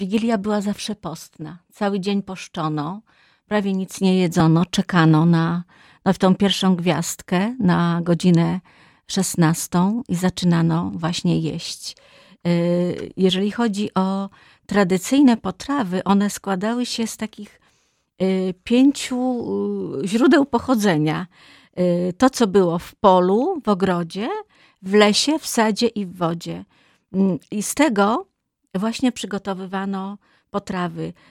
Wigilia była zawsze postna. Cały dzień poszczono, prawie nic nie jedzono, czekano na w tą pierwszą gwiazdkę, na godzinę 16 i zaczynano właśnie jeść. Jeżeli chodzi o tradycyjne potrawy, one składały się z takich 5 źródeł pochodzenia. To, co było w polu, w ogrodzie, w lesie, w sadzie i w wodzie. I z tego właśnie przygotowywano potrawy.